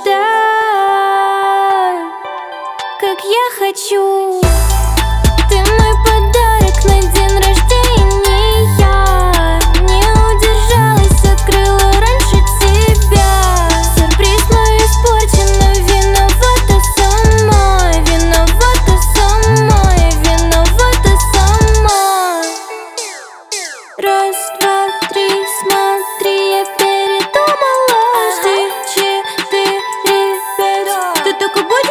так, как я хочу. Ты мой подарок на день рождения. Не удержалась, открыла раньше тебя. Сюрприз мой испорчен, но виновата сама. Виновата сама, я виновата сама. Раз, два, три, смотри, я передумала. Жди, 4, 5. Ты только будешь